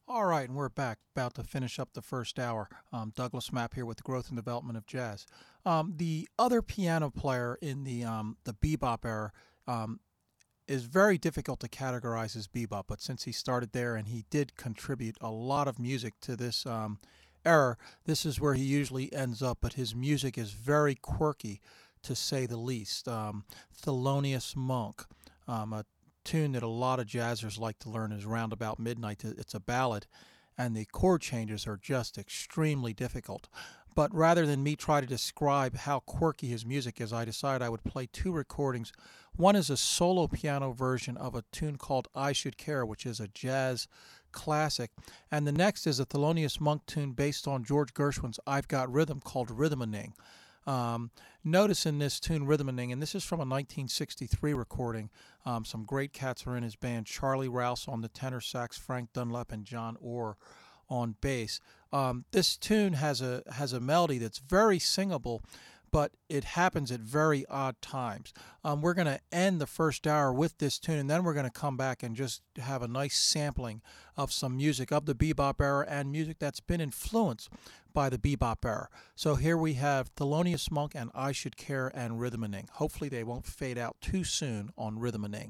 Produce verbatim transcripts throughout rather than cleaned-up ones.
All right, and we're back, about to finish up the first hour. Um, Douglas Mapp here with the growth and development of jazz. Um, the other piano player in the um, the bebop era um, is very difficult to categorize as bebop, but since he started there and he did contribute a lot of music to this um, era, this is where he usually ends up. But his music is very quirky, to say the least. Um, Thelonious Monk, um, a tune that a lot of jazzers like to learn is Round About Midnight. It's a ballad, and the chord changes are just extremely difficult. But rather than me try to describe how quirky his music is, I decided I would play two recordings. One is a solo piano version of a tune called I Should Care, which is a jazz classic. And the next is a Thelonious Monk tune based on George Gershwin's I've Got Rhythm called Rhythmaning. Um, Notice in this tune, Rhythmaning, and this is from a nineteen sixty-three recording. Um, some great cats are in his band: Charlie Rouse on the tenor sax, Frank Dunlap, and John Orr on bass. Um, this tune has a has a melody that's very singable, but it happens at very odd times. Um, we're going to end the first hour with this tune, and then we're going to come back and just have a nice sampling of some music of the bebop era and music that's been influenced by the bebop era. So here we have Thelonious Monk and I Should Care and Rhythmaning. Hopefully they won't fade out too soon on Rhythmaning.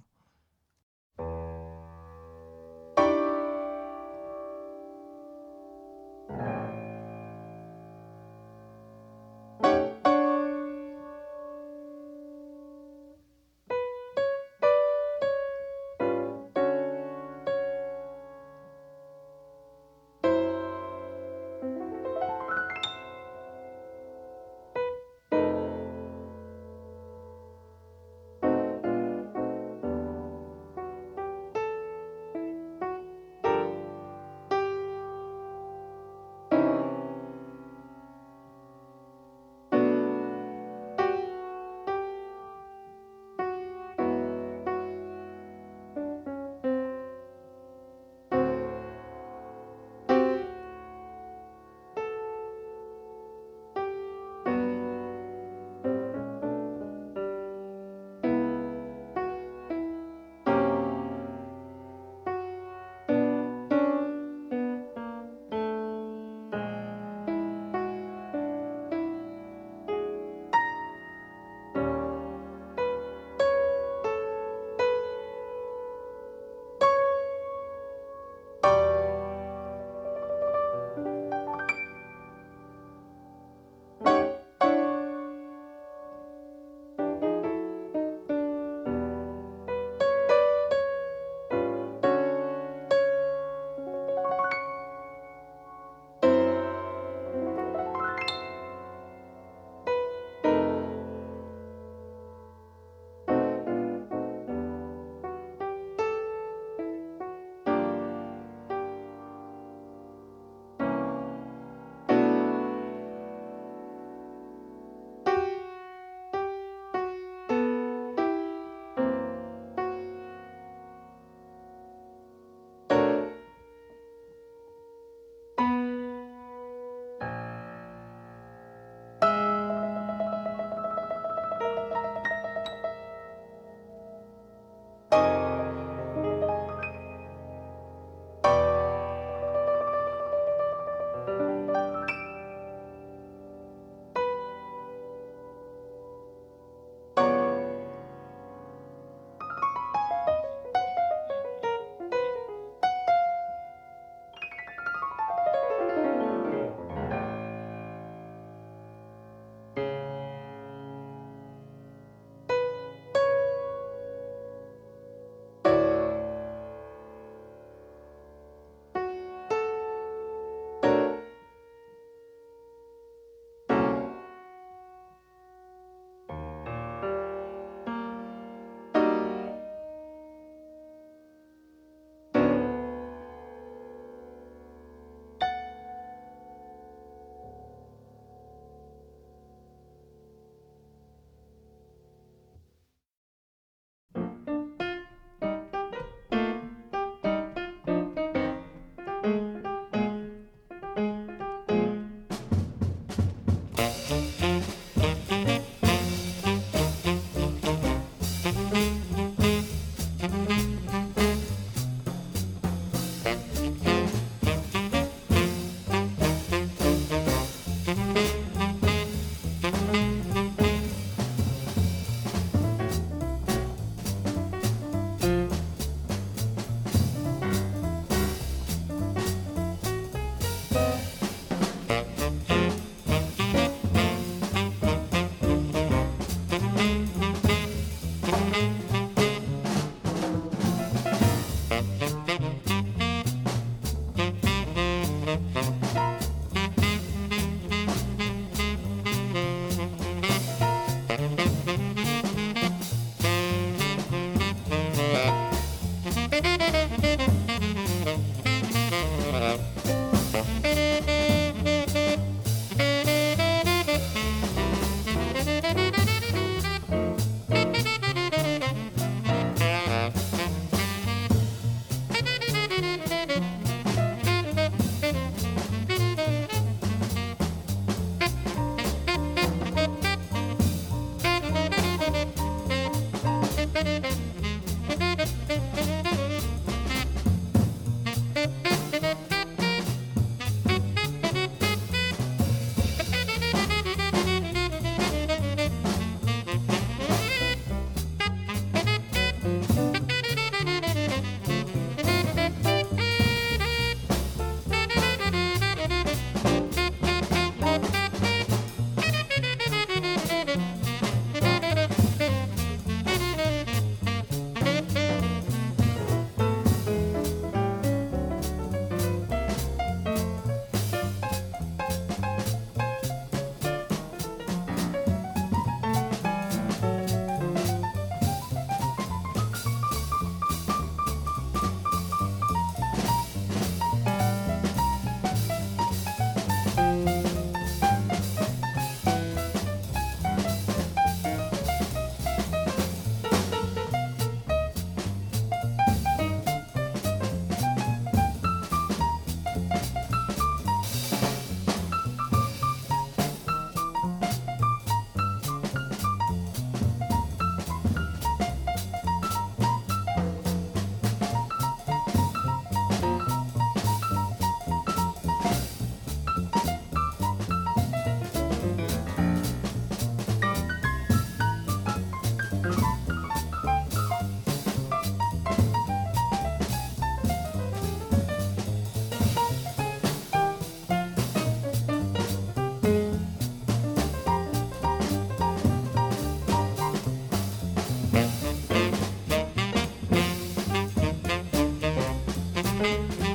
Bye.